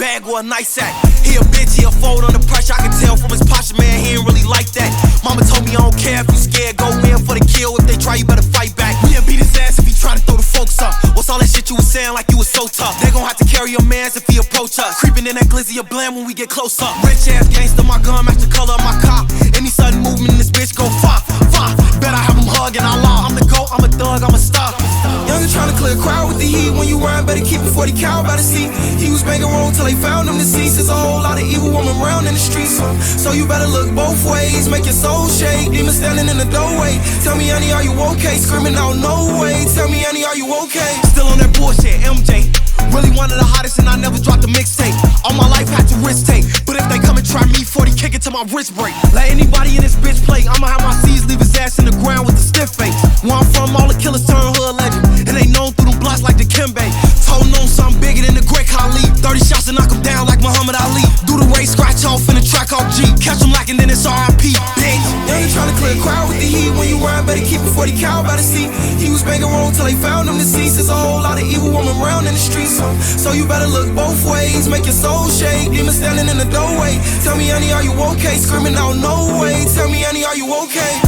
bag or a nice sack. He a bitch, he'll fold under pressure. I can tell from his posture, man, he ain't really like that. Mama told me I don't care if you scared, go in for the kill. If they try, you better fight back. We'll beat his ass if he try to throw the folks up. What's all that shit you was saying like you was so tough? They gon' have to carry your mans if he approach us. Creeping in that glizzy of blam when we get close up. Rich ass gangster, my gun match the color of my car. Any sudden movement in this bitch go far, far. Bet I have him hugging our law. I'm the GOAT, I'm a thug, I'm a star. Youngin' tryna clear a crowd with the heat. When you rhyme, better keep it 40 cal by the seat. He was banging wrong till they found him deceased. There's a whole lot of evil woman around in the streets. So you better look both ways, make your soul shake. Demon standing in the doorway. Tell me, honey, are you okay? Screaming out, no way. Tell me, honey, are you okay? Still on that bullshit, MJ. Really one of the hottest and I never dropped a mixtape. All my life had to risk take. But if they come and try me, 40 kick it till my wrist break. Let anybody in this bitch play. I'ma have my C's leave his ass in the ground with a stiff face. Where I'm from, all the killers turn hood legend. And they known through them blocks like the Kimbe. Told known something bigger than the Great Khali. 30 shots to knock him down like Muhammad Ali. Do the race, scratch off in the track off G. Catch him lacking, then it's R.I.P. Bitch. Youngin' tryna clear a crowd with the heat. When you rhyme, better keep it 40 cal by the seat. He was banging wrong till they found him deceased. There's a whole lot of evil woman around in the streets. So you better look both ways, make your soul shake. Demon standing in the doorway. Tell me, honey, are you okay? Screaming out, no way. Tell me, honey, are you okay?